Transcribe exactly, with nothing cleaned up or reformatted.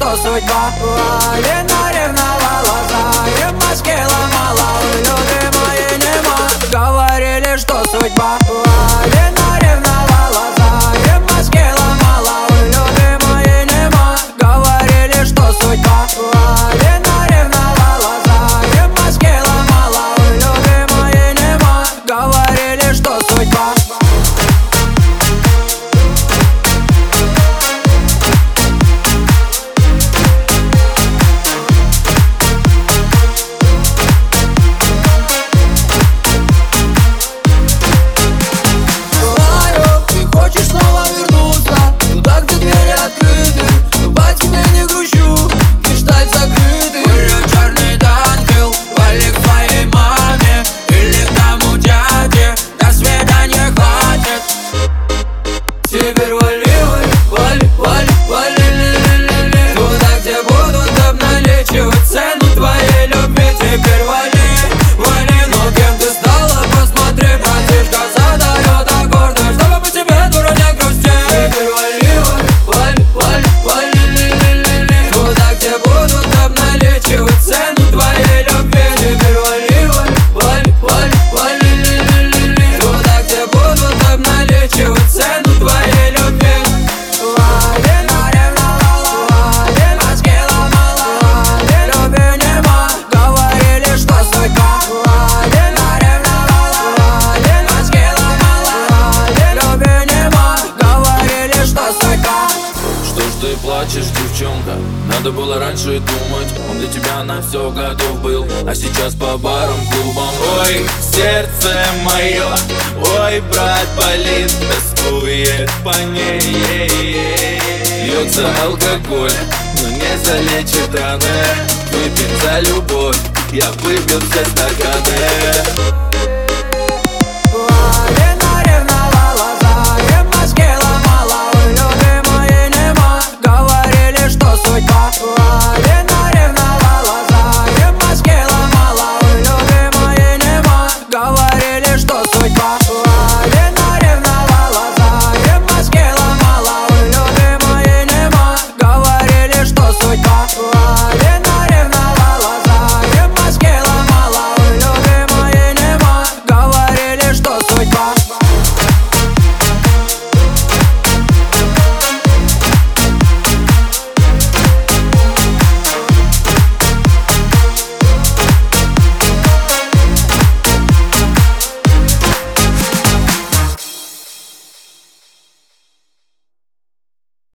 что судьба. Лена ревновала, за и в Москве ломала. Любимая нема, говорили, что судьба. Лена ревновала, за и в Москве ломала. Любимая нема, говорили, что судьба. Лена ревновала, за и в Москве ломала. Любимая нема, говорили, что судьба. Теперь вали, вали, вали, вали, ли-ли-ли-ли туда, где будут обналичивать цену твоей любви. Теперь вали, вали, но кем ты стала, посмотри, братишка задает аккорды, чтобы по тебе, дура, не грустить. Теперь вали, вали, вали, вали, ли-ли-ли-ли туда, где будут обналичивать цену твоей любви. Теперь вали, вали, вали, вали, ли-ли-ли-ли туда, где будут обналичивать цену твоей любви. Лена ревновала, Лена в Москве ломала. Любви нема, говорили, что судьба. Лена ревновала, Лена в Москве ломала. Любви нема, говорили, что судьба. Что ж ты плачешь, девчонка? Надо было раньше думать, он для тебя на все готов был, а сейчас по барам, клубам. Ой, сердце мое, ой, брат, болит, тоскует по ней. Льется алкоголь, но не залечит раны. Выпьем за любовь, я выпил все стаканы.